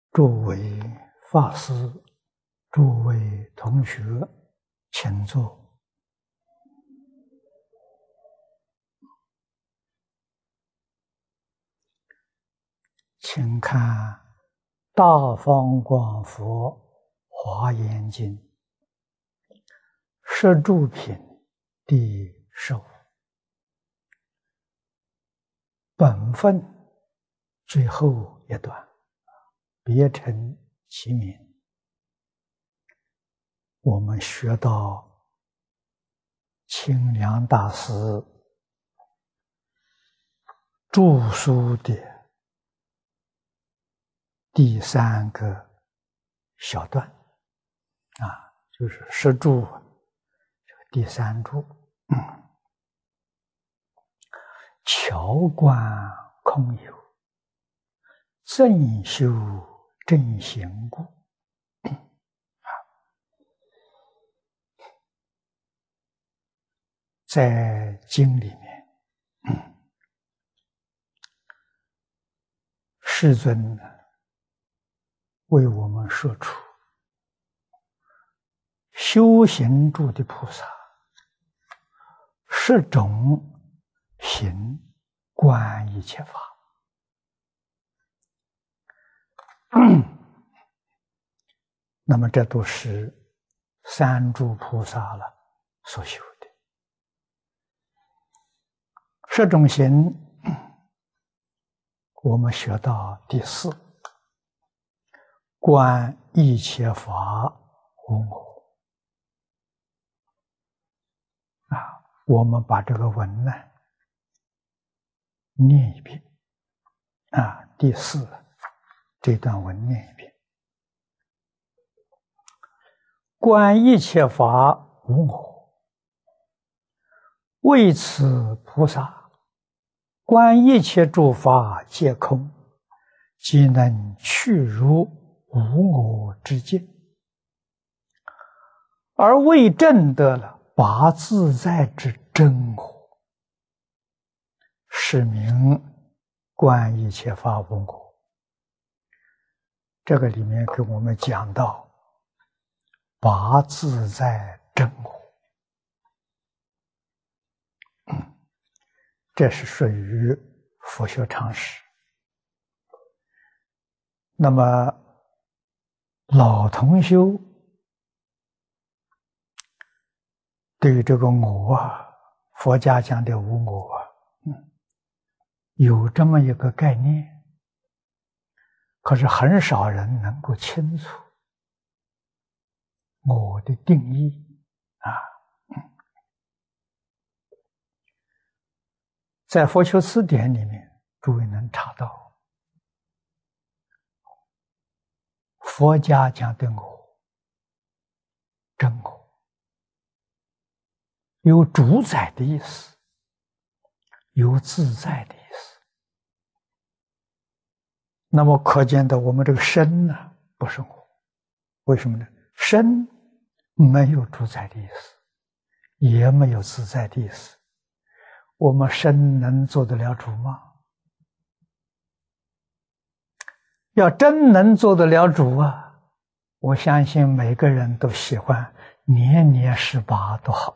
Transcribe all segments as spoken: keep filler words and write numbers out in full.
诸位法师、诸位同学，请坐。请看《大方广佛华严经》摄注品第十五，本分最后一段，别称其名。我们学到清凉大师著书的第三个小段啊，就是摄注这个第三注，嗯，桥观空有，正修正行故。啊，在经里面，嗯，世尊呢为我们说出修行住的菩萨十种行观一切法。那么这都是三诸菩萨了所修的。十种行我们学到第四，观一切法无我。啊，我们把这个文呢念一遍。啊，第四这段文念一遍。观一切法无我，为此菩萨观一切诸法皆空，即能去入无我之境，而为证得了八自在之真我，是名观一切法无我。这个里面给我们讲到八自在真我，嗯，这是属于佛学常识。那么老同修对于这个我啊，佛家讲的无我啊，嗯，有这么一个概念，可是很少人能够清楚我的定义啊。嗯，在佛学词典里面，诸位能查到佛家讲的我，真我，有主宰的意思，有自在的意思。那么可见的我们这个身呢，不是我。为什么呢？身没有主宰的意思，也没有自在的意思。我们身能做得了主吗？要真能做得了主啊，我相信每个人都喜欢年年十八多好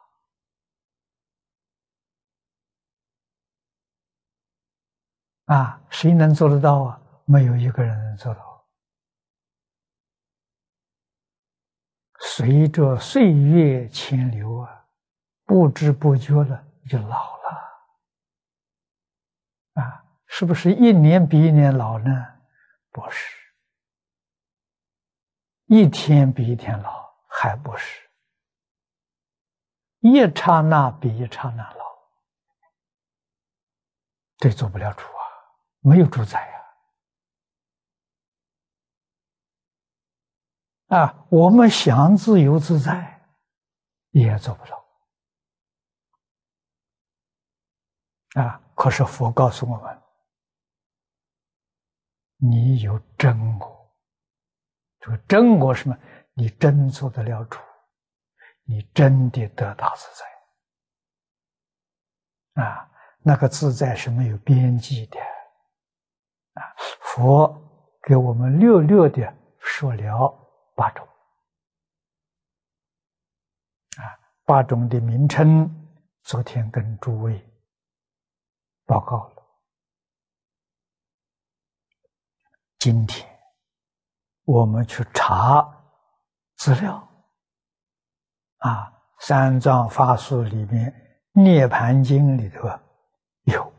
啊！啊，谁能做得到啊？没有一个人能做到。随着岁月迁流啊，不知不觉的就老了。啊，是不是一年比一年老呢？不是。一天比一天老，还不是。一刹那比一刹那老，这做不了主啊，没有主宰啊！啊，我们想自由自在，也做不到。啊，可是佛告诉我们，你有真我。这个真我是什么？你真做得了主，你真的得大自在。啊，那个自在是没有边际的。啊，佛给我们略略的说了八种。啊，八种的名称，昨天跟诸位报告了。今天我们去查资料，啊，三藏法术里面《涅盘经》里头有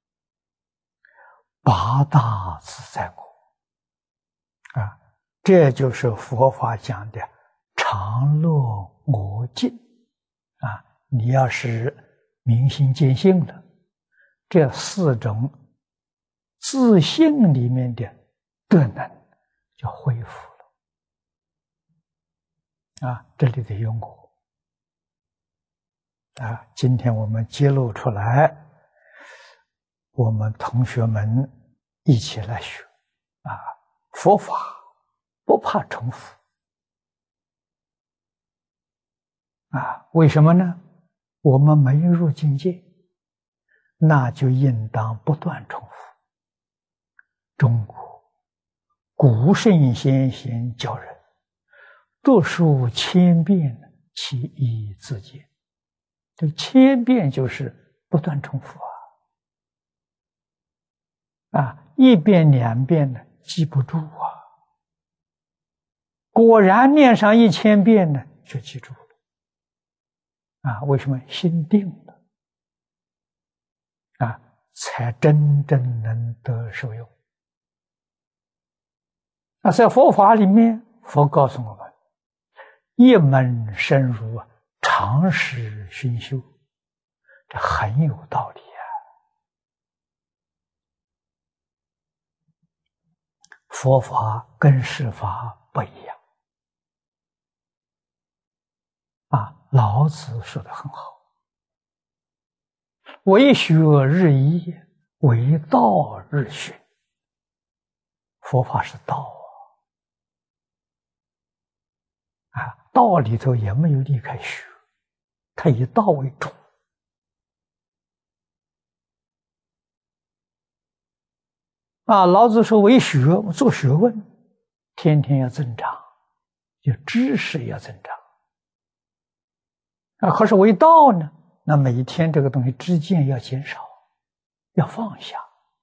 八大自在国，啊，这就是佛法讲的常乐我净。啊，你要是明心见性了，这四种自性里面的德能就恢复了。啊，这里的有我。啊，今天我们揭露出来，我们同学们一起来学。啊，佛法不怕重复。啊，为什么呢？我们没入境界，那就应当不断重复。中国古圣先贤教人，读书千遍，其义自见。这千遍就是不断重复啊！啊，一遍两遍呢，记不住啊。果然念上一千遍呢，就记住了。啊，为什么？心定了，啊，才真正能得受用。那在佛法里面，佛告诉我们，一门深入啊，常识熏修，这很有道理啊。佛法跟世法不一样。啊，老子说得很好，为学日益，为道日新。佛法是道啊，啊，道里头也没有离开学，它以道为主。啊，老子说为学，做学问，天天要增长，就知识要增长。啊，可是为道呢，那每一天这个东西知见要减少，要放下。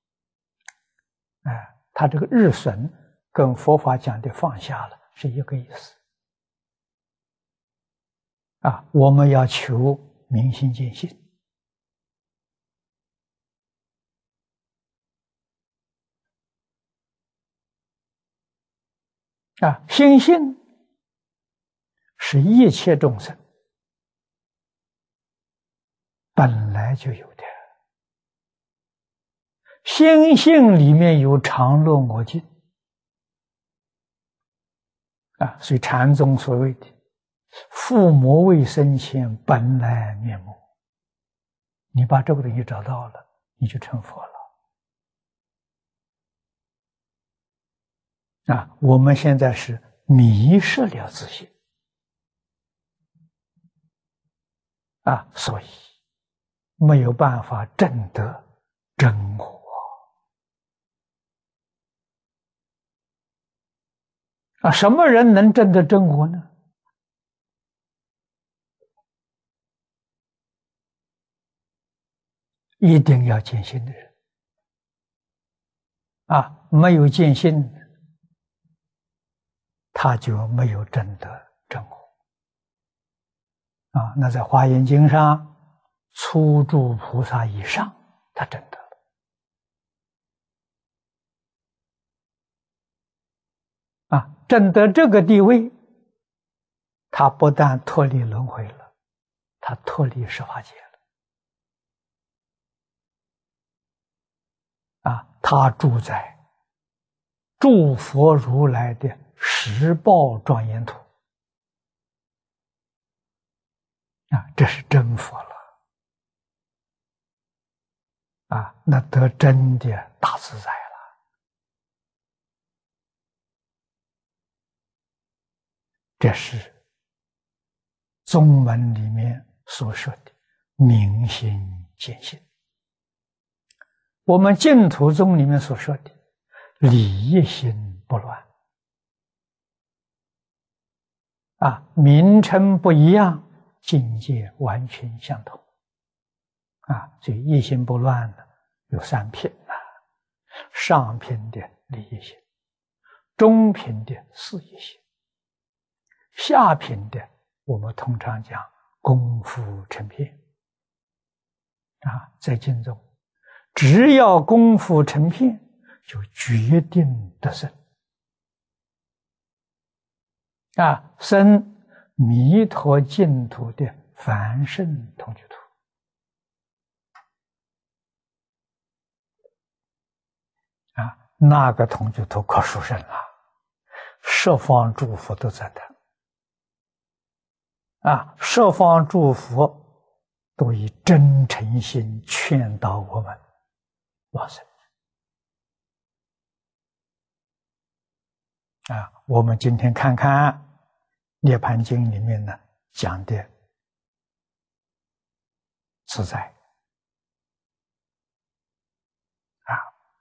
哎，他这个日损跟佛法讲的放下了是一个意思。啊，我们要求明心见性。啊，心性是一切众生本来就有的，心性里面有常乐我净啊，所以禅宗所谓的父母未生前本来面目，你把这个东西找到了，你就成佛了。啊，我们现在是迷失了自性啊，所以没有办法证得真我啊！什么人能证得真我呢？一定要见性的人啊！没有见性，他就没有证得真我啊！那在《华严经》上，初住菩萨以上，他证得了啊！证得这个地位，他不但脱离轮回了，他脱离十法界了啊！他住在诸佛如来的十报庄严土啊，这是真佛了啊，那得真的大自在了。这是宗门里面所说的明心见性，我们净土宗里面所说的理一心不乱。啊，名称不一样，境界完全相同。啊，所以一心不乱的有三品啊：上品的利益心，中品的事业心，下品的我们通常讲功夫成片。啊，在经中，只要功夫成片，就决定得生。啊，生弥陀净土的凡圣同居土。啊，那个同居土可殊胜了，十方诸佛都在的。啊，十方诸佛都以真诚心劝导我们往生。啊，我们今天看看《涅盘经》里面呢讲的自在。啊，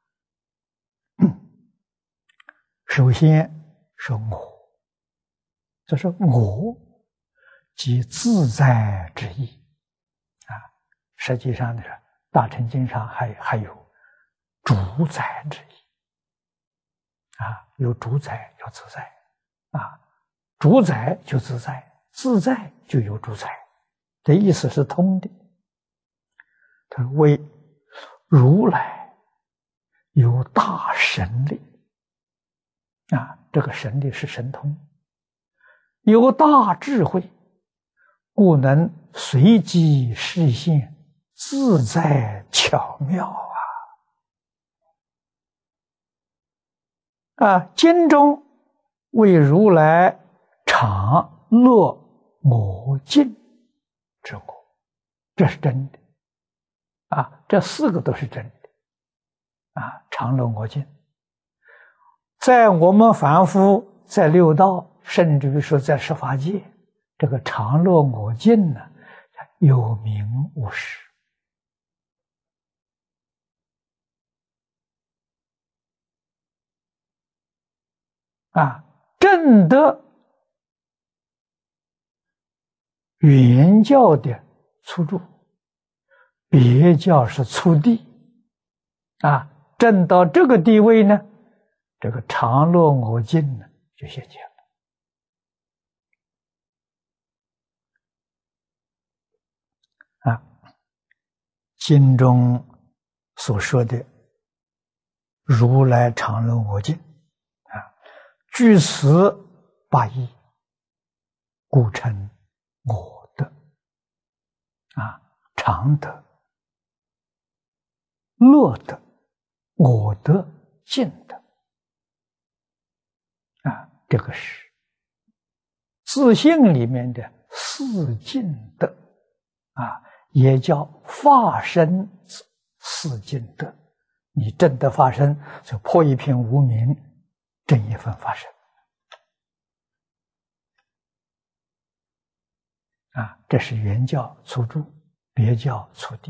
首先是我，这是我即自在之意。啊，实际上呢，《大乘经》上还还有主宰之意。啊，有主宰，有自在。啊，主宰就自在，自在就有主宰，这意思是通的。他说：“为如来有大神力。”啊，这个神力是神通，有大智慧，故能随机示现，自在巧妙啊！啊，经中为如来常乐我净之我，这是真的。啊，这四个都是真的。啊，常乐我净，在我们凡夫在六道，甚至于说在十法界，这个常乐我净呢，有名无实。啊，正得原教的初住，别教是初地。啊，正到这个地位呢，这个常乐我净呢就现前了。啊，经中所说的如来常乐我净，啊，据此八义，故称我德。啊，常德、乐德、我德、净德。啊，这个是自性里面的四净德。啊，也叫法身四净德。你证得法身，就破一片无明，证一份法身。啊，这是原教初住，别教初地。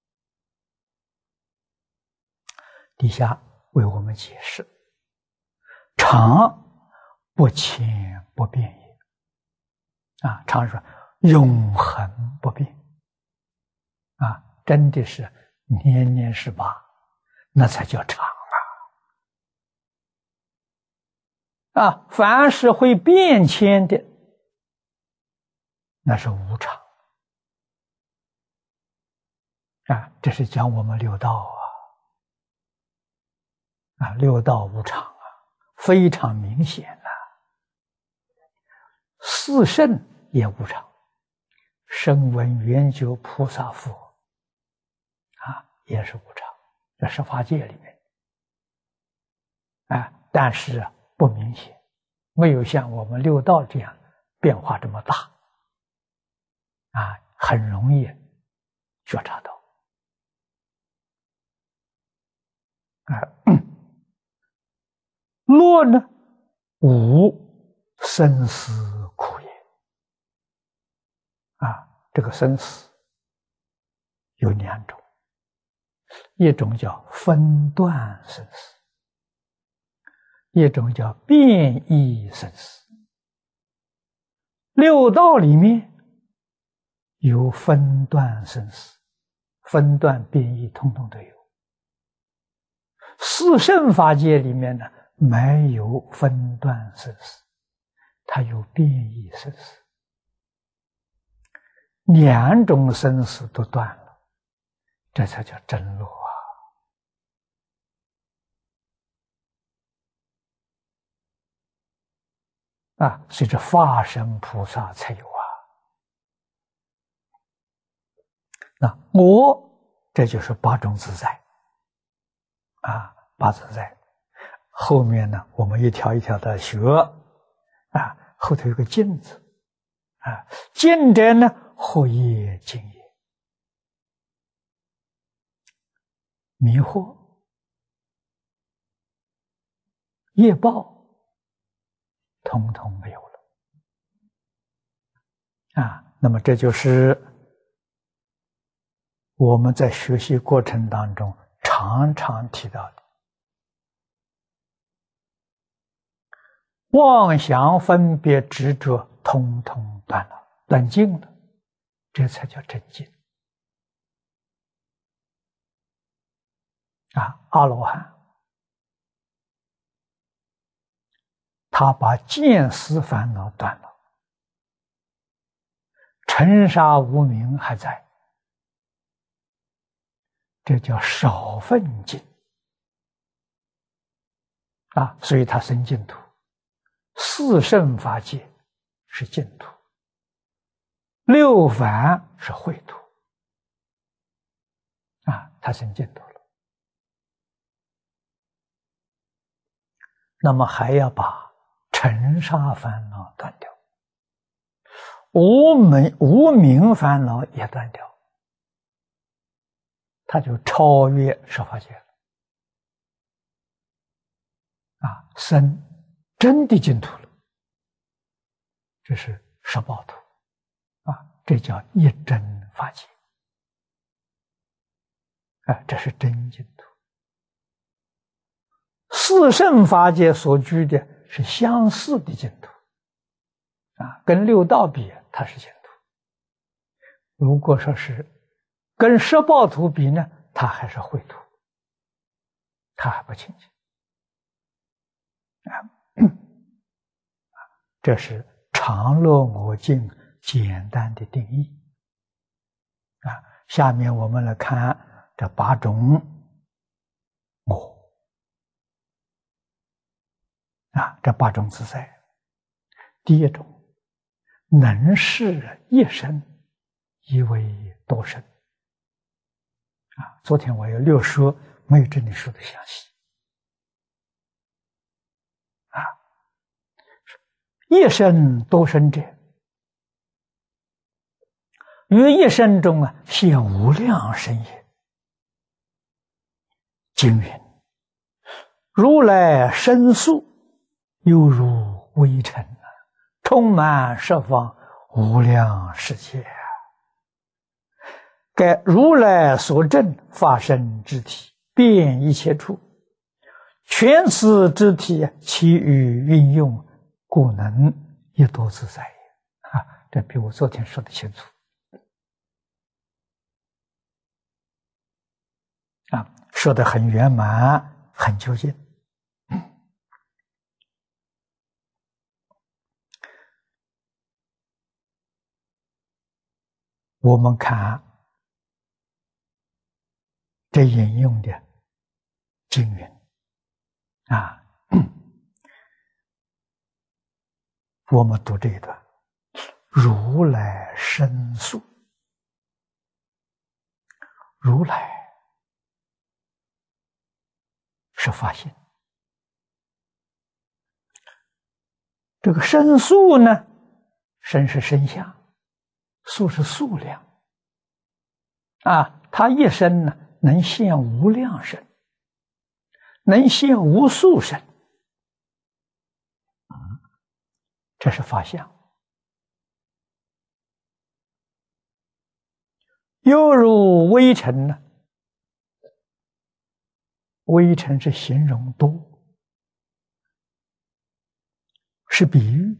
底下为我们解释：常不迁不变也。啊，常说永恒不变。啊，真的是年年十八，那才叫常啊！啊，凡是会变迁的，那是无常。啊，这是讲我们六道啊，啊，六道无常啊，非常明显啊。四圣也无常，声闻缘觉菩萨佛啊，也是无常，在十法界里面啊，但是不明显，没有像我们六道这样变化这么大啊，很容易觉察到啊。乐呢，无生死苦也啊，这个生死有两种，一种叫分段生死， 一种叫变异生死。六道里面有分段生死，分段变异统统都有。四圣法界里面呢，没有分段生死，它有变异生死，两种生死都断了，这才叫真落啊！啊，所以这法身菩萨才有啊。那我这就是八种自在啊，八自在。后面呢，我们一条一条的学啊，后头有个净字啊，净者呢，惑业净业，迷惑业报统统没有了啊。那么这就是我们在学习过程当中常常提到的，妄想分别执着通通断了，断尽了，这才叫真净啊！阿罗汉他把见思烦恼断了，尘沙无明还在，这叫少分净啊！所以他生净土。四圣法界是净土，六凡是秽土啊，他生净土了。那么还要把尘沙烦恼断掉，无明无明烦恼也断掉，他就超越十法界了啊，生真的净土了，这是十报土啊，这叫一真法界啊，这是真净土。四圣法界所居的是相似的净土啊，跟六道比，它是净土。如果说是跟十报土比呢，它还是秽土，它还不清净啊。这是常乐我净简单的定义啊。下面我们来看这八种我啊，这八种自在。第一种，能视一身以为多身啊。昨天我有略说，没有这里说的详细啊。一身多身者，于一身中啊，现无量身也。经云：如来身宿，犹如微尘，充满十方无量世界。该如来所证法身之体，遍一切处，全此之体，其余运用，故能一多自在也啊！这比我昨天说的清楚啊，说得很圆满，很究竟。我们看这引用的经文啊，我们读这一段：如来身宿，如来是法性，这个身宿呢，身是身相，数是数量啊，他一生呢能现无量身，能现无数身，这是法相。犹如微尘呢，微尘是形容多， 是比喻，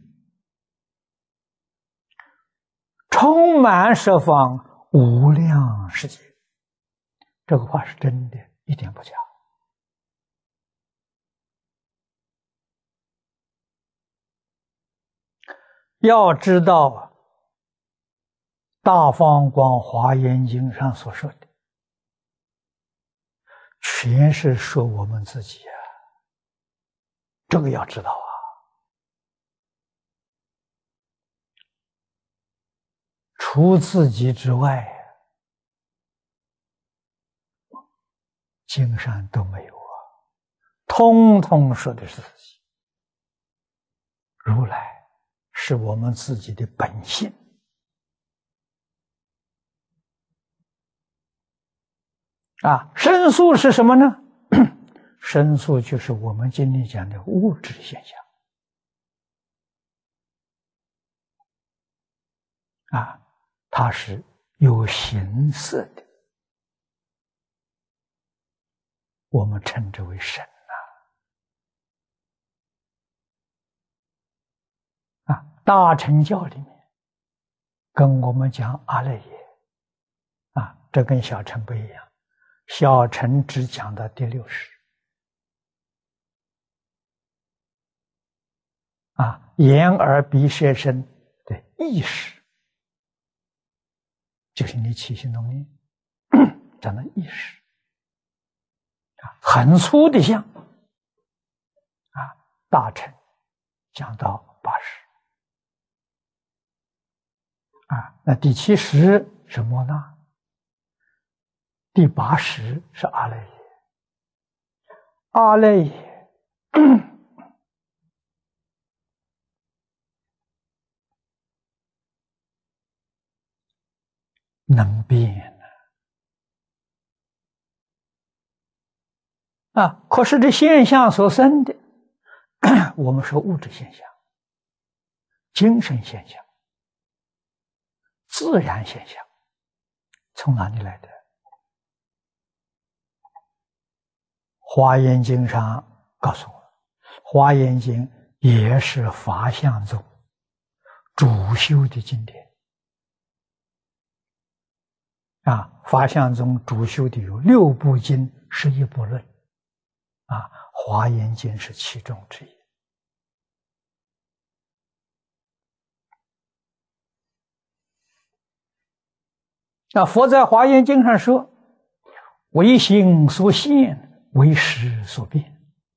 充满十方无量世界。这个话是真的，一点不假。要知道大方广华严经上所说的，全是说我们自己啊，这个要知道啊。除自己之外，经上都没有啊，通通说的是自己。如来是我们自己的本性啊。申诉是什么呢？申诉就是我们今天讲的物质现象啊，它是有形色的，我们称之为神啊。啊，大乘教里面跟我们讲阿赖耶啊，这跟小乘不一样，小乘只讲到第六识啊，眼耳鼻舌身的意识，就是你起心动念讲的意识啊，很粗的相啊。大乘讲到八识啊，那第七识是摩那，第八识是阿赖耶。阿赖耶能变啊，可是这现象所生的，我们说物质现象、精神现象、自然现象，从哪里来的？华严经上告诉我，华严经也是法相宗主修的经典啊。法相宗主修的有六部经、十一部论啊，华严经是其中之一。那佛在华严经上说，唯心所现，唯识所变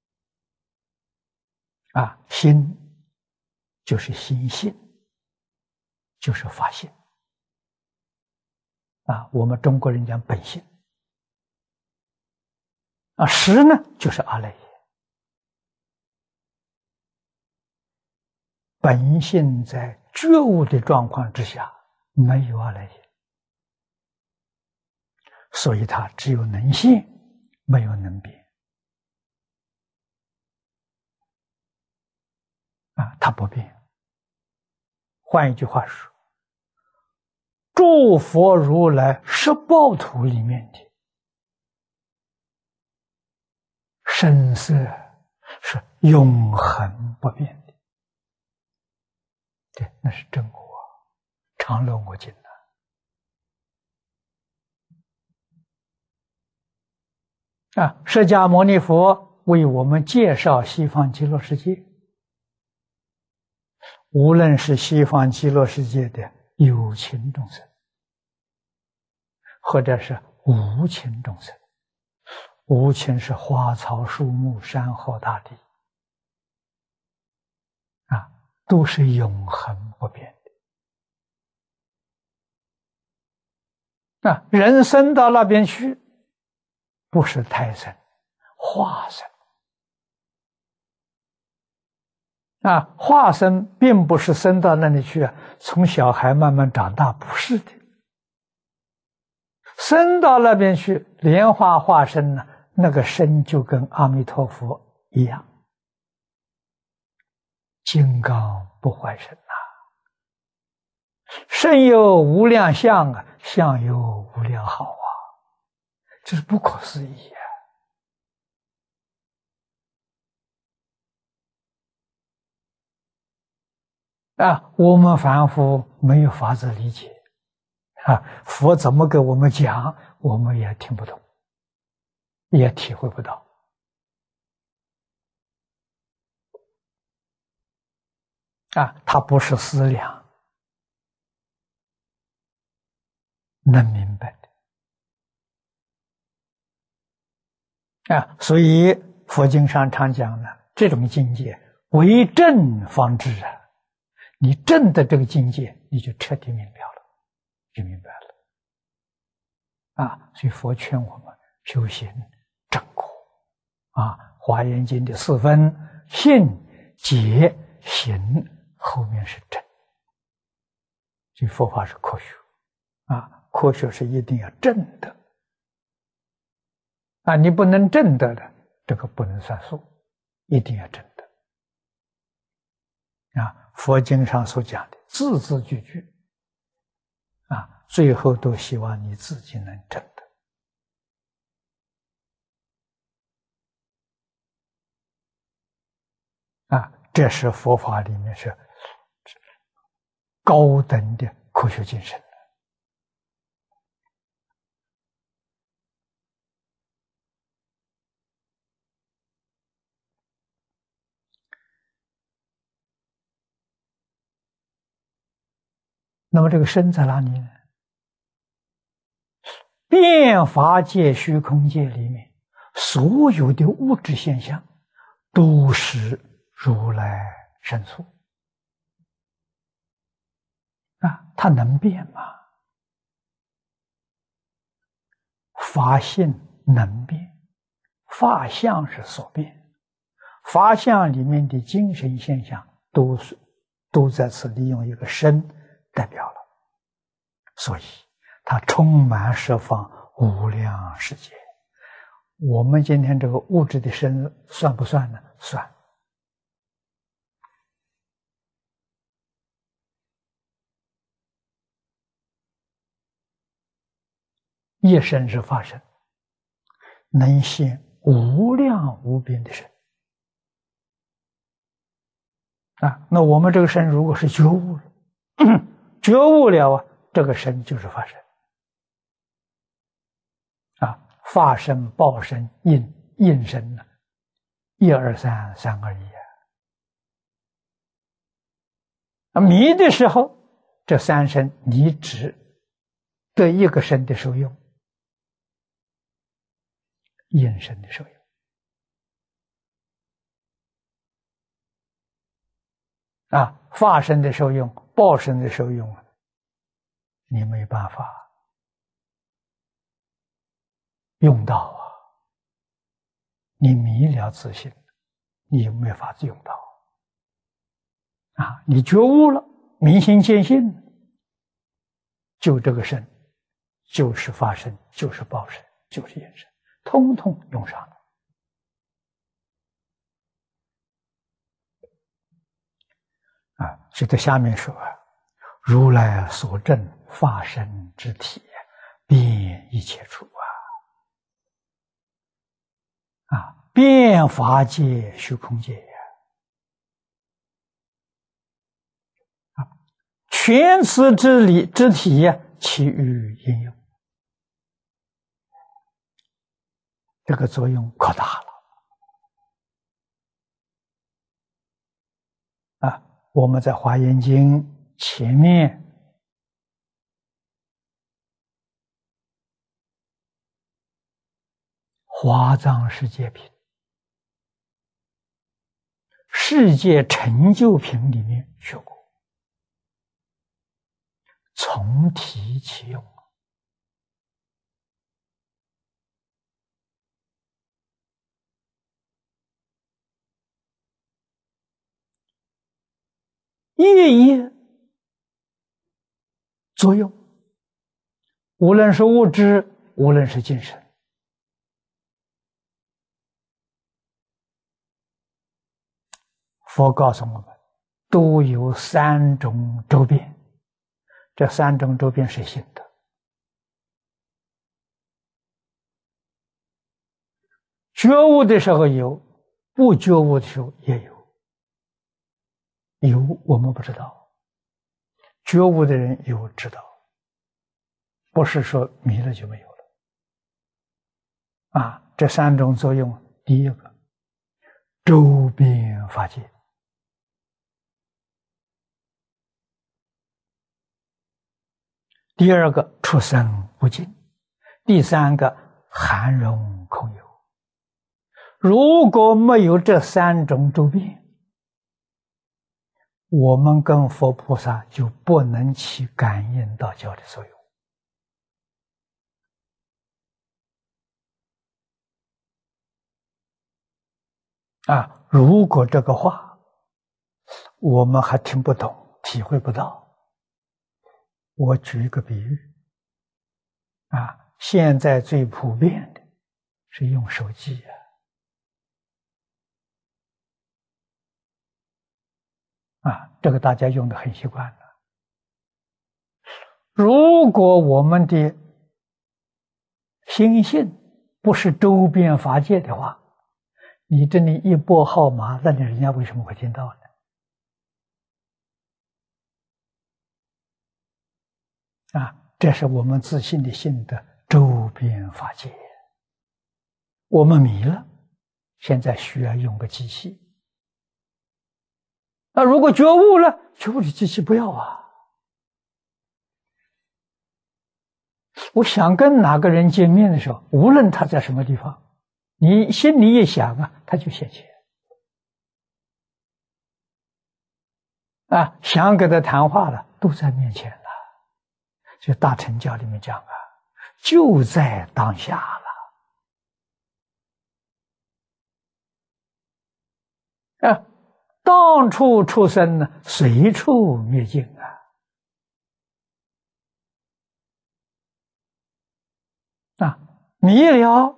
啊，心就是心性，就是法性啊，我们中国人讲本性啊，识呢就是阿赖耶。本性在觉悟的状况之下没有阿赖耶，所以它只有能现，没有能变啊，它不变。换一句话说，诸佛如来十报土里面的身色是永恒不变的，对，那是真我，常乐我净啊。释迦牟尼佛为我们介绍西方极乐世界，无论是西方极乐世界的有情众生，或者是无情众生，无情是花草树木山河大地啊，都是永恒不变的啊。人生到那边去，不是胎生，化生啊，化生并不是生到那里去啊，从小孩慢慢长大，不是的。生到那边去，莲花化身呢，那个身就跟阿弥陀佛一样，金刚不坏身呐、啊，身有无量相啊，相有无量好啊，这是不可思议啊！ 啊，我们凡夫没有法子理解，啊，佛怎么给我们讲，我们也听不懂，也体会不到。啊，它不是思量能明白的。啊，所以佛经上常讲呢，这种境界为正方知啊。你证的这个境界，你就彻底明了了，就明白了。啊，所以佛劝我们修行正果。啊，《华严经》的四分信、解、行，后面是正。所以佛法是科学。啊，科学是一定要正的。啊，你不能正的的，这个不能算数，一定要正的。啊，佛经上所讲的字字句句，啊，最后都希望你自己能正的。啊，这是佛法里面是高等的科学精神。那么这个身在哪里呢？变法界、虚空界里面，所有的物质现象都是如来身所。啊，它能变吗？法性能变，法相是所变，法相里面的精神现象都是都在此利用一个身代表了，所以它充满十方无量世界。我们今天这个物质的身算不算呢？算。一身是法身，能现无量无边的身。啊，那我们这个身如果是觉悟了，觉悟了啊，这个身就是法身。啊，法身、报身、应应身呢，一二三，三二一啊。迷的时候，这三身你只得一个身的受用，应身的受用。啊，法身的受用，报身的受用，你没办法用到啊！你迷了自性，你没法子用到啊！你觉悟了，明心见性，就这个身，就是法身，就是报身，就是应身，通通用上了。啊，所以在下面说啊，如来所证法身之体，遍一切处啊，啊，遍法界、虚空界呀，啊，全此之理之体呀，其余应用，这个作用可大了啊！我们在《华严经》前面华藏世界品、世界成就品里面学过，从体起用。业业作用，无论是物质，无论是精神，佛告诉我们，都有三种周边。这三种周边是性的，觉悟的时候有，不觉悟的时候也有。有我们不知道， 觉悟的人有知道，不是说迷了就没有了。啊，这三种作用，第一个，周边法界；第二个，出生不净；第三个，含容空有。如果没有这三种周边，我们跟佛菩萨就不能起感应道交的作用。啊，如果这个话我们还听不懂、体会不到，我举一个比喻。啊，现在最普遍的是用手机啊。啊，这个大家用的很习惯了。如果我们的心性不是周边法界的话，你这里一拨号码，那你人家为什么会听到呢？啊，这是我们自信的性的周边法界。我们迷了，现在需要用个机器。那如果觉悟了，觉悟的机器不要啊！我想跟哪个人见面的时候，无论他在什么地方，你心里一想啊，他就现前。啊，想跟他谈话了，都在面前了。就大乘教里面讲啊，就在当下了。啊，当处出生呢，随处灭尽啊。啊，迷了，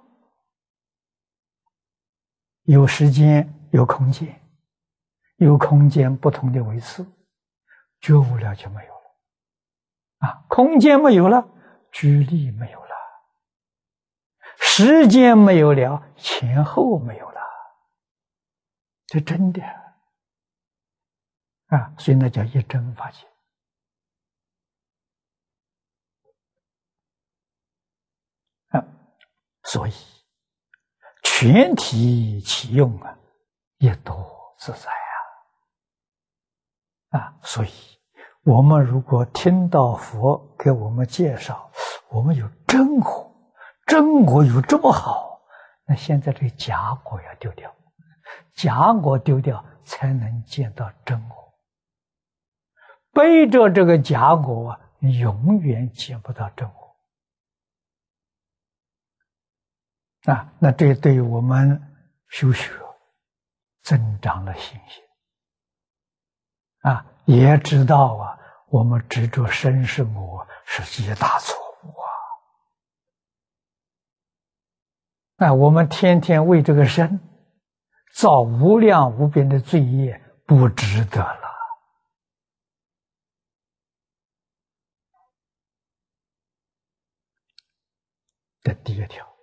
有时间，有空间，有空间不同的维次，觉悟了就没有了。啊，空间没有了，距离没有了，时间没有了，前后没有了，这真的啊！所以那叫一真法界。啊，所以全体起用啊，一多自在啊！啊，所以我们如果听到佛给我们介绍，我们有真果，真果有这么好，那现在这个假果要丢掉，假果丢掉才能见到真果。背着这个假果，你永远见不到真果。啊，那这对于我们修学增长了信心。啊，也知道啊，我们执着身是我是一大错误啊！啊，我们天天为这个身造无量无边的罪业，不值得了。这第一条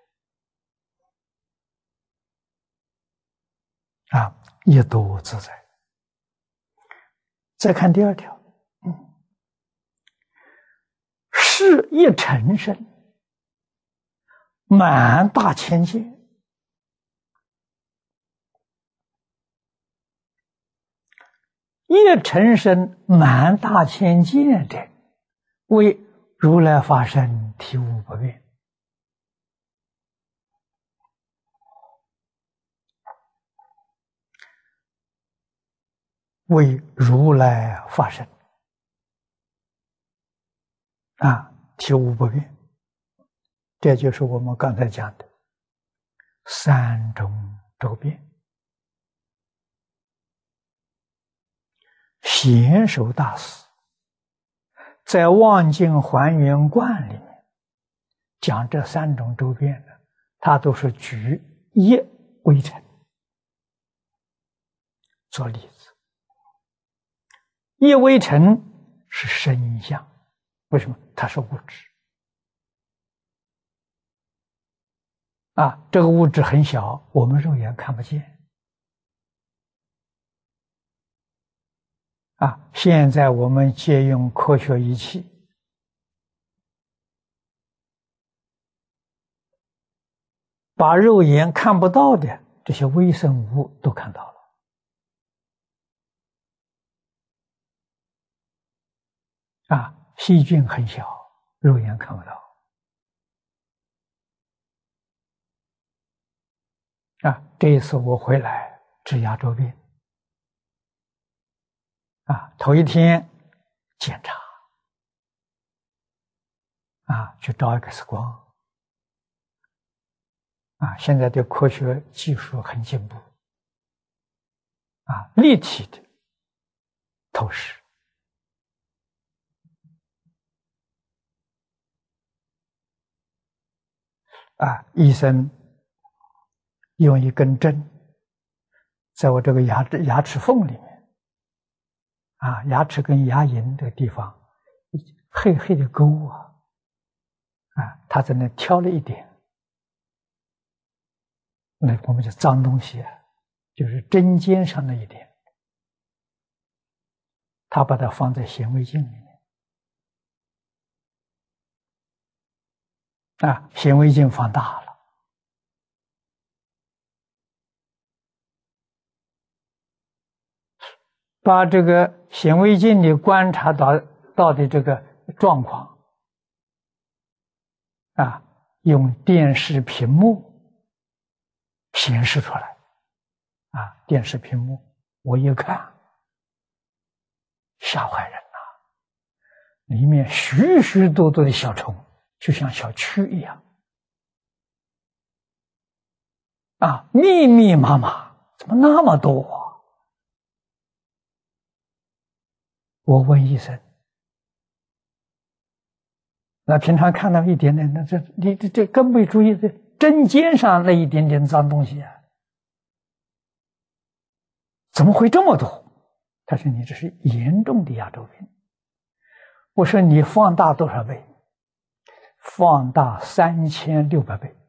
啊，一多自在。再看第二条，嗯，是一尘身，满大千界。一尘身满大千界者，为如来法身体无不变。为如来法身啊，体无不变。这就是我们刚才讲的三种周遍。贤首大师在《望境还原观》里面讲这三种周遍的，他都是举一为尘做例子。一为尘是身相，为什么？它是物质啊，这个物质很小，我们肉眼看不见啊，现在我们借用科学仪器，把肉眼看不到的这些微生物都看到了。啊，细菌很小，肉眼看不到。啊，这一次我回来治牙周病，啊，头一天检查，啊，去照 X 光，啊，现在的科学技术很进步，啊，立体的透视，啊，医生用一根针在我这个牙齿牙齿缝里面，啊，牙齿跟牙龈这个地方黑黑的沟啊，啊，他在那挑了一点，那我们叫脏东西啊，就是针尖上的一点，他把它放在显微镜里面，啊，显微镜放大了，把这个显微镜里观察到到的这个状况，啊，用电视屏幕显示出来，啊，电视屏幕我一看，吓坏人了，里面许许多多的小虫，就像小蛆一样，啊，密密麻麻，怎么那么多啊？我问医生，那平常看到一点点，那这你这这更没注意这针尖上那一点点脏东西啊，怎么会这么多？他说你这是严重的牙周病。我说你放大多少倍？放大三千六百倍。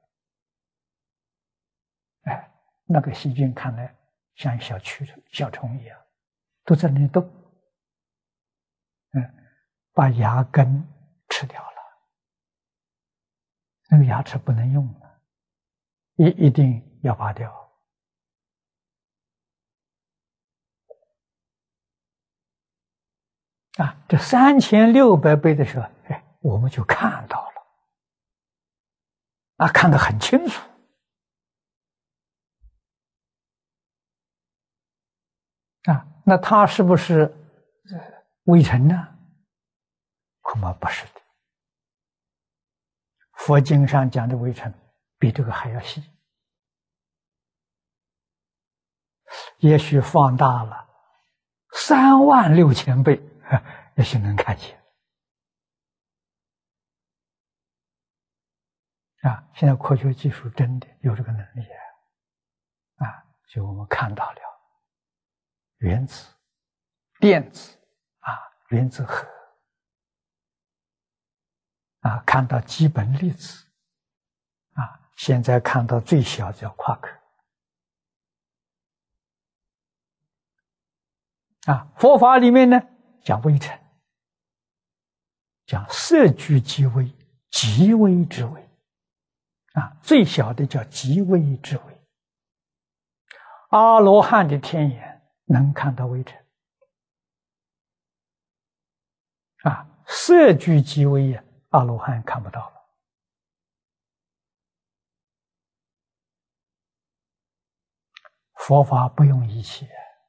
哎，那个细菌看来像小蛆小虫一样，都在那里动。嗯，把牙根吃掉了，那个牙齿不能用了，一一定要拔掉。啊，这三千六百倍的时候，哎，我们就看到了，啊，看得很清楚。啊，那它是不是微尘呢？恐怕不是的。佛经上讲的微尘比这个还要细，也许放大了三万六千倍，也许能看见。啊，现在科学技术真的有这个能力啊！啊，就我们看到了原子、电子啊，原子核啊，看到基本粒子啊，现在看到最小叫夸克啊。佛法里面呢讲微尘，讲色聚极微，极微之微啊，最小的叫极微之微。阿罗汉的天眼能看到微尘啊，色聚极微呀，阿罗汉看不到了。佛法不用仪器，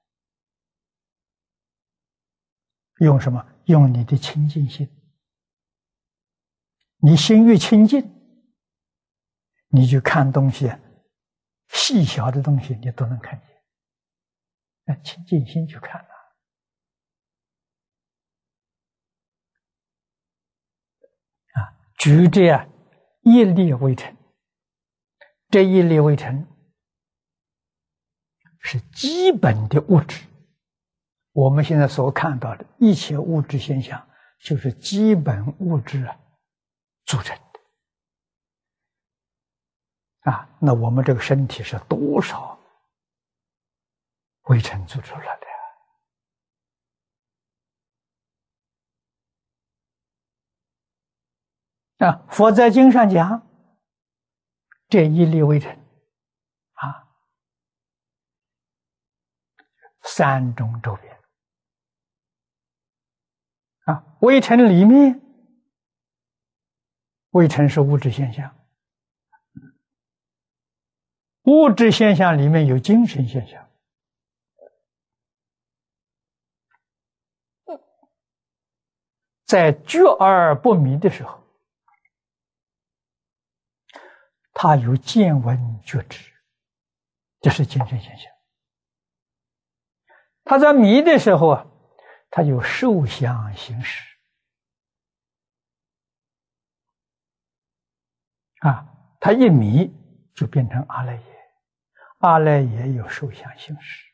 用什么？用你的清净心。你心越清净，你去看东西，细小的东西你都能看见。那清净心去看了。啊，举这样一粒微尘，这一粒微尘是基本的物质。我们现在所看到的一切物质现象，就是基本物质啊组成的。啊，那我们这个身体是多少微尘组出来的？ 啊，佛在经上讲，这一粒微尘啊，三种周边啊，微尘里面，微尘是物质现象，物质现象里面有精神现象。在觉而不迷的时候，他有见闻觉知，这是精神现象。他在迷的时候啊，他有受想行识啊，他一迷就变成阿赖耶，阿赖耶有受想行识。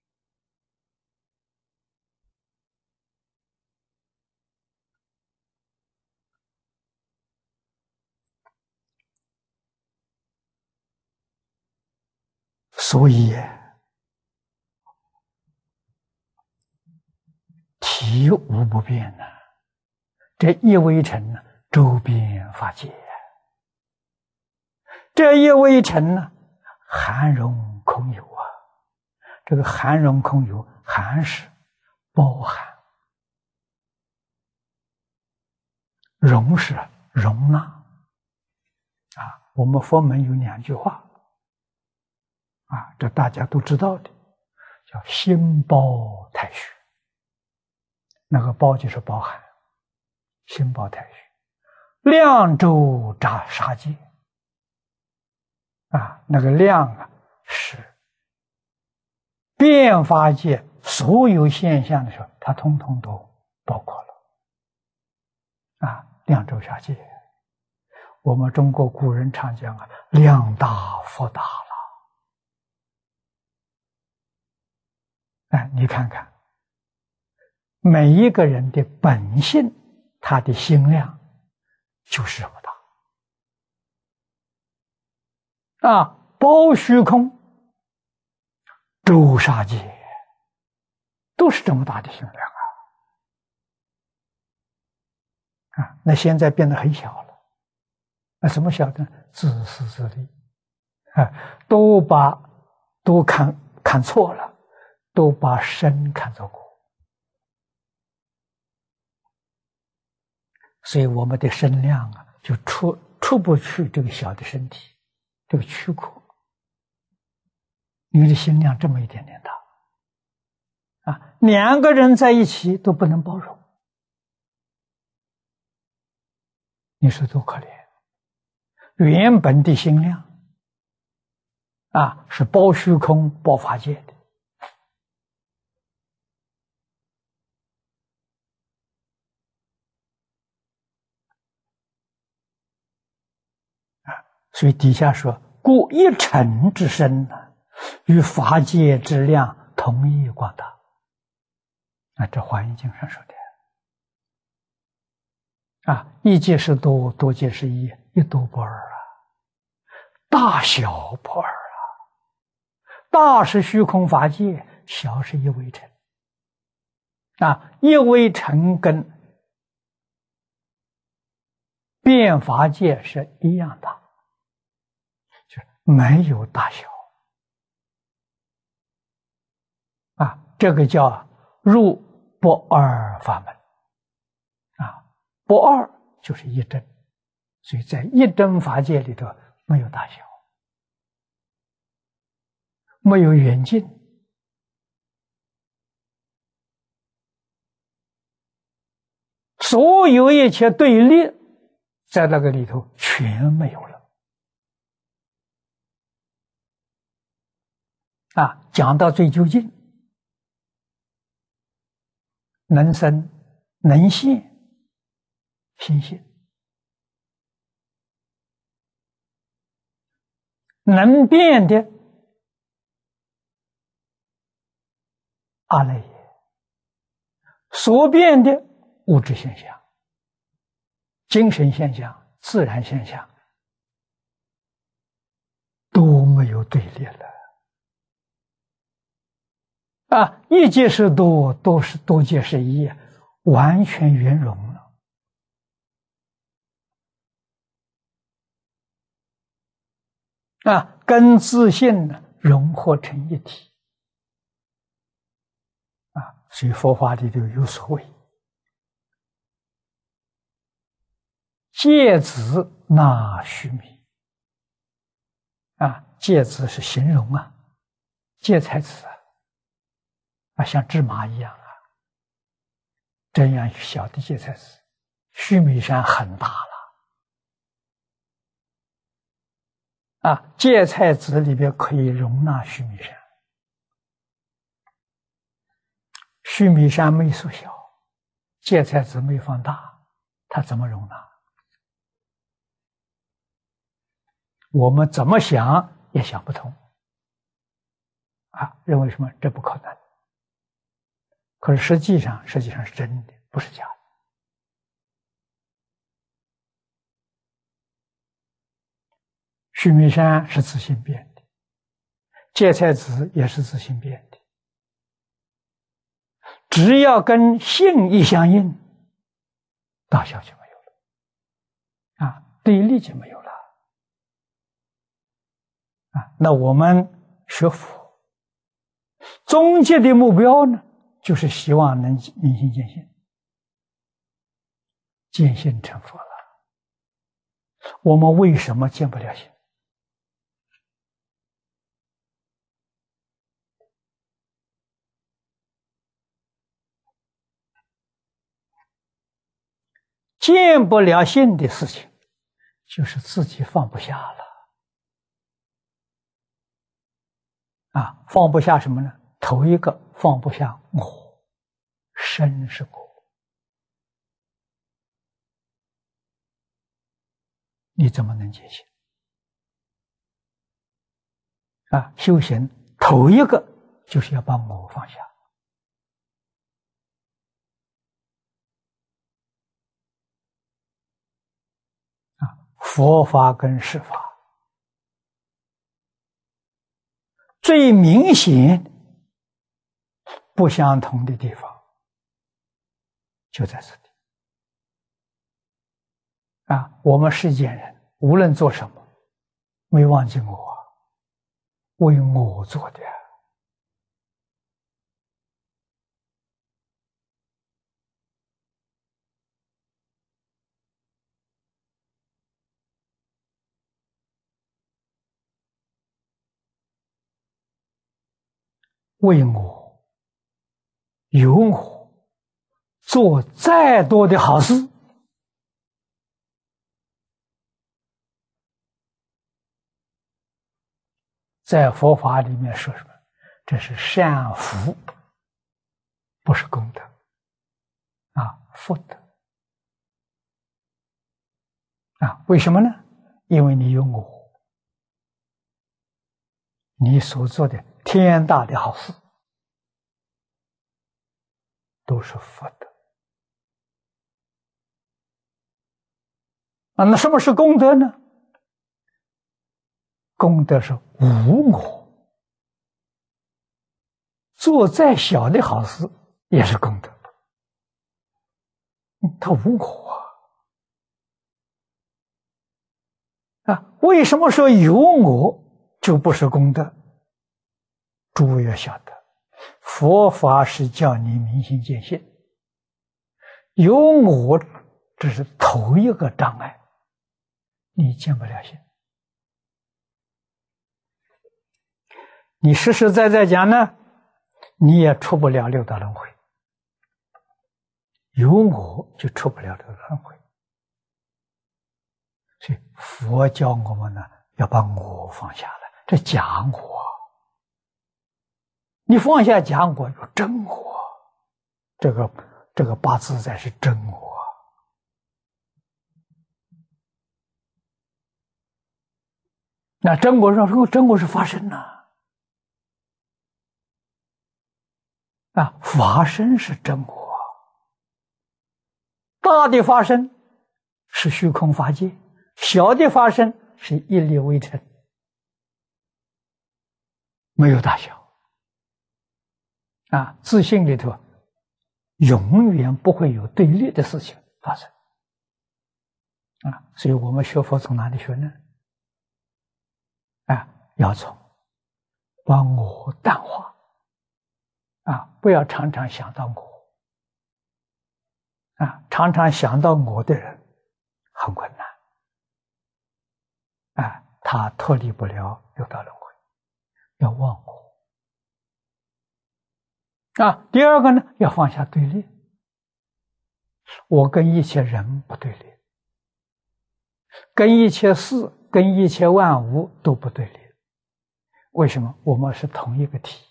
所以体无不变呐、啊，这一微尘呢，周边法界，这一微尘呢，含容空有啊。这个含容空有，含是包含，容是容纳啊。我们佛门有两句话啊，这大家都知道的，叫心包太虚。那个包就是包含，心包太虚，量周匝杀界啊，那个量啊是变法界所有现象的时候，它通通都包括了啊，量周杀界。我们中国古人常讲啊，量大福大了。哎，你看看，每一个人的本性，他的心量就是这么大啊，包虚空、周杀界，都是这么大的心量啊！啊，那现在变得很小了，那怎么小呢？自私自利啊，都把都看看错了，都把身看作苦。所以我们的身量啊，就出出不去这个小的身体，这个躯壳。你的心量这么一点点大啊，两个人在一起都不能包容，你说多可怜！原本的心量啊，是包虚空、包法界的。所以底下说，故一尘之身呢，与法界之量同一广大。啊，这华严经上说的啊，一界是多，多界是一，一多不二啊，大小不二啊，大是虚空法界，小是一微尘啊，一微尘跟变法界是一样大。没有大小啊，这个叫入不二法门啊，不二就是一真，所以在一真法界里头没有大小，没有远近，所有一切对立在那个里头全没有了。啊，讲到最究竟，能生能现心现，能变的阿赖耶，所变的物质现象、精神现象、自然现象都没有对立了。啊，一界是多，多是多界是一，完全圆融了。 啊，跟自信呢融合成一体。啊，所以佛法里头有所谓芥子纳须弥。啊，芥子是形容啊，芥菜籽啊，啊像芝麻一样啊，这样小的芥菜籽，须弥山很大了。啊，芥菜籽里边可以容纳须弥山，须弥山没缩小，芥菜籽没放大，它怎么容纳？我们怎么想也想不通啊！认为什么这不可能？可是实际上，实际上是真的，不是假的。须弥山是自性变的，芥菜籽也是自性变的。只要跟性一相应，大小就没有了，啊，对立就没有了。啊，那我们学佛，终极的目标呢，就是希望能明心见性，见性成佛了。我们为什么见不了性？见不了性的事情，就是自己放不下了。啊，放不下什么呢？头一个放不下我，身是我，你怎么能见性？啊，修行头一个就是要把我放下。啊，佛法跟世法最明显不相同的地方就在这里。啊，我们世间人无论做什么，没忘记我，为我做的。为我，有我，做再多的好事，在佛法里面说什么？这是善福，不是功德啊，福德啊。为什么呢？因为你有我，你所做的天大的好事都是福德啊。那什么是功德呢？功德是无我，做再小的好事也是功德，他无我啊。啊，为什么说有我就不是功德？诸位要晓得，佛法是叫你明心见性，有我这是头一个障碍，你见不了性。你实实在在讲呢，你也出不了六道轮回，有我就出不了六道轮回。所以佛教我们呢，要把我放下来，这假我，你放下假我，有真我，这个这个八自在是真我。那真我说真我是发生了。啊，法身是真我，大的法身是虚空法界，小的法身是一粒微尘，没有大小。啊，自信里头永远不会有对立的事情发生。啊，所以我们学佛从哪里学呢？啊， 要从把我淡化啊，不要常常想到我啊，常常想到我的人很困难啊，他脱离不了六道轮回，要忘我啊。第二个呢，要放下对立，我跟一切人不对立，跟一切事、跟一切万物都不对立。为什么？我们是同一个体，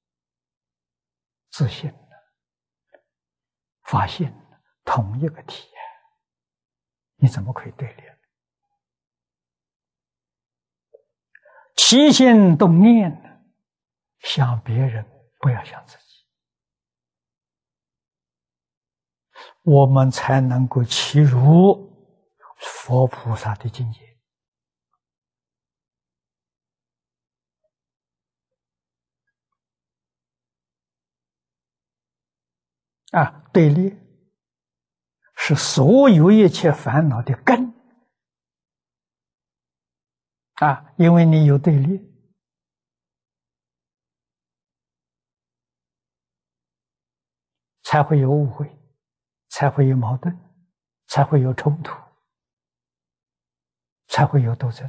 自信的、发现的同一个体，你怎么可以对立？起心动念，想别人，不要想自己，我们才能够契入佛菩萨的境界。啊，对立是所有一切烦恼的根啊，因为你有对立，才会有误会，才会有矛盾，才会有冲突，才会有斗争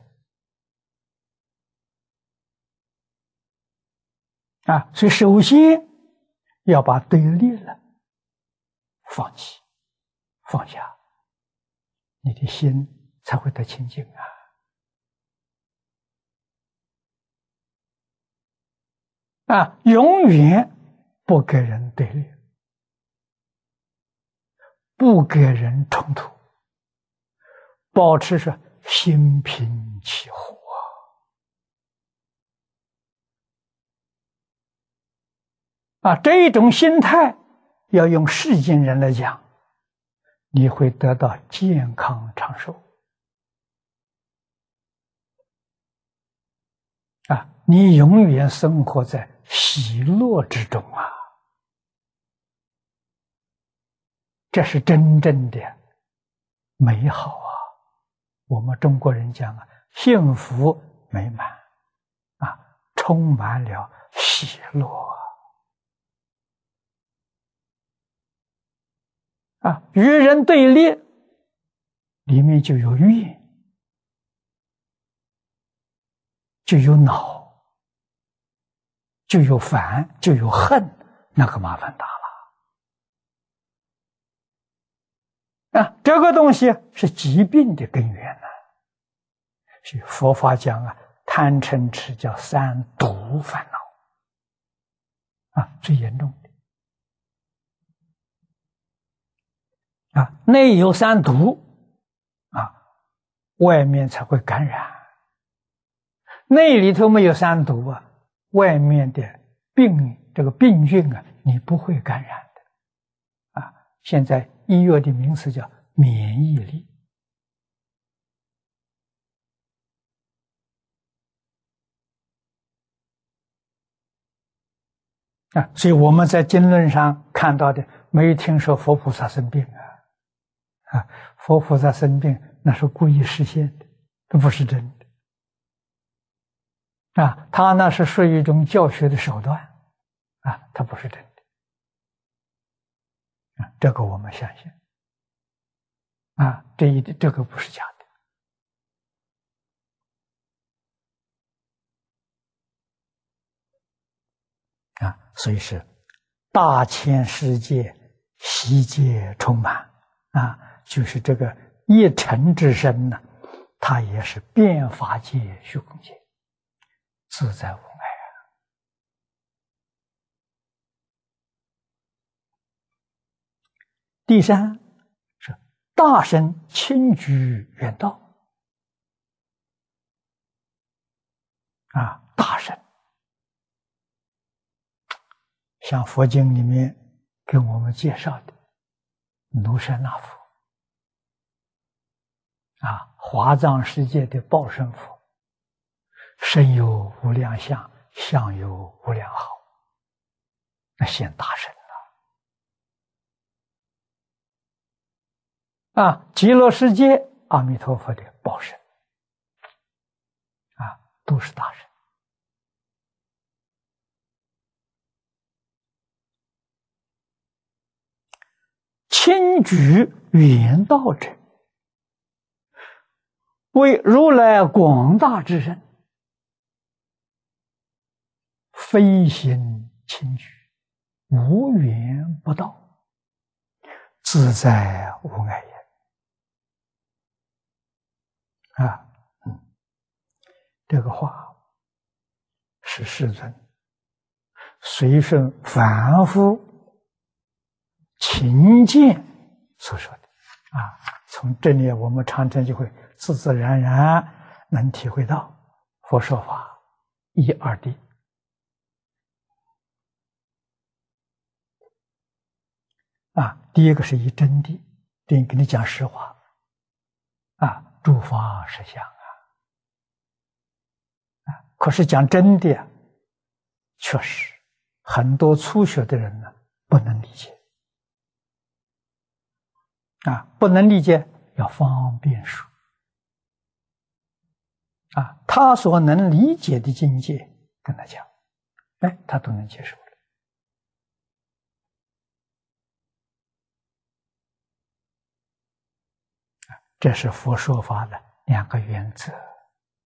啊。所以首先要把对立了放弃放下，你的心才会得清净啊。啊，永远不跟人对立，不跟人冲突，保持着心平气和啊。这种心态要用世间人来讲，你会得到健康长寿啊！你永远生活在喜乐之中啊！这是真正的美好啊！我们中国人讲啊，幸福美满啊，充满了喜乐啊！与人对立，里面就有怨，就有恼，就有烦，就有恨，那个麻烦大了啊！这个东西是疾病的根源呢、啊。所以佛法讲啊，贪嗔痴叫三毒烦恼啊，最严重的啊，内有三毒啊，外面才会感染。内里头没有三毒啊，外面的病这个病菌啊，你不会感染的啊。现在医学的名词叫免疫力啊，所以我们在经论上看到的，没有听说佛菩萨生病啊，啊，佛菩萨生病那是故意实现的，这不是真的啊，他那是属于一种教学的手段啊，它不是真的啊，这个我们相信啊，这一这个不是假的啊，所以是大千世界悉皆充满啊，就是这个一尘之身呢，它也是遍法界虚空界，自在无碍啊。第三是大乘轻居远道啊，大乘像佛经里面给我们介绍的卢舍那佛啊，华藏世界的报身佛，身有无量相，相有无量好，那现大乘了啊！极乐世界阿弥陀佛的报身啊，都是大乘轻举圆道者，为如来广大之身，非行轻举，无缘不到，自在无碍也。啊，嗯，这个话是世尊随顺凡夫勤俭所说的啊。从这里我们常常就会自自然然能体会到佛说法一二谛。啊，第一个是以真谛，这跟你讲实话啊，诸法实相啊。啊，可是讲真的，确实很多初学的人呢不能理解啊，不能理解要方便说啊，他所能理解的境界跟他讲，哎，他都能接受了。这是佛说法的两个原则。